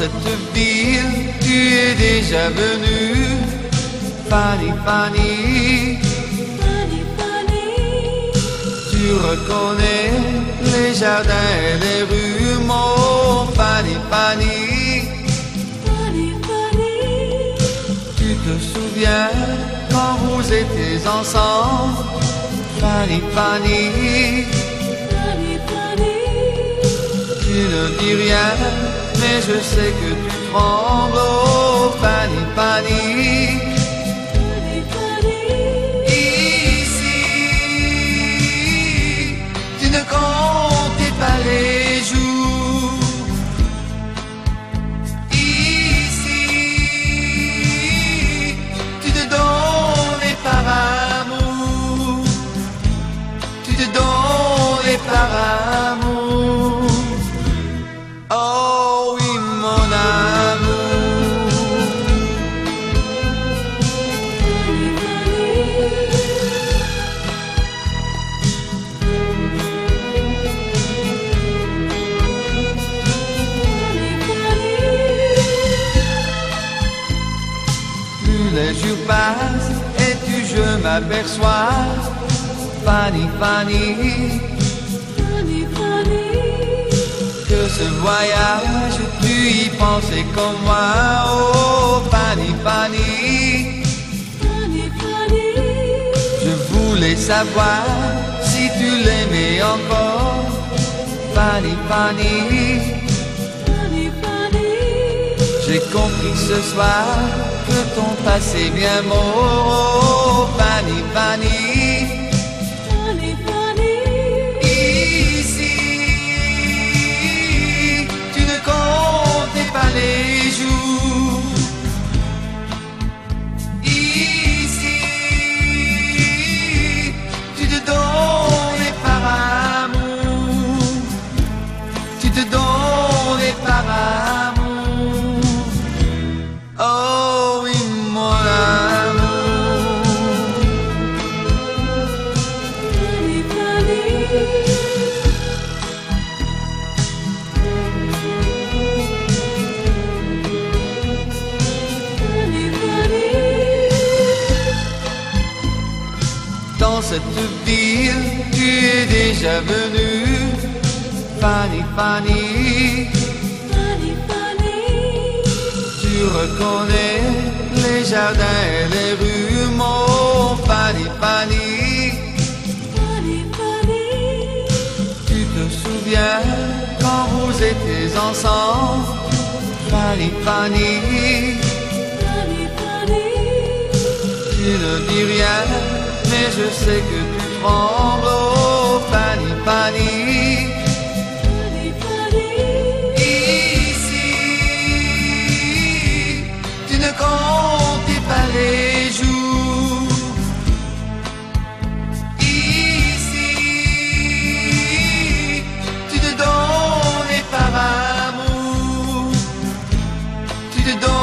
cette ville, tu es déjà venu. Fanny, Fanny, Fanny, Fanny, tu reconnais les jardins et les rues, mon Fanny, Fanny. Fanny, Fanny, Tu te souviens quand vous étiez ensemble, Fanny, Fanny. Fanny, Fanny, Tu ne dis rien, mais je sais que tu trembles, oh Fanny, Fanny. Fanny, Fanny, Ici, tu ne comptais pas les jours. Ici, tu te donnais par amour. Tu te donnais par amour. Oh oui, mon amour. Plus les jours passent et plus je m'aperçois, Fanny, Fanny, Fanny, Fanny, que ce voyage, tu y pensais comme moi, oh Fanny, Fanny. Fanny, Fanny, Je voulais savoir si tu l'aimais encore, Fanny, Fanny. Fanny, Fanny, J'ai compris ce soir que ton passé bien mort, oh Fanny, Fanny. Fanny, Fanny, Ici, tu ne comptais pas les jours. Ici, tu te donnais par amour. Tu te donnais par amour. Oh oui, mon amour. Fanny, Fanny, Fanny, Fanny, Dans cette ville, tu es déjà venu, Fanny, Fanny. Fanny, Fanny, Tu reconnais les jardins et les rues, mon Fanny, Fanny. Fanny, Fanny, Tu te souviens quand vous étiez ensemble, Fanny, Fanny. Fanny, Fanny, Tu ne dis rien, mais je sais que tu trembles, oh Fanny, Fanny. Fanny, Fanny, Ici, tu ne comptais pas les jours. Ici, tu te donnais par amour. Tu te donnais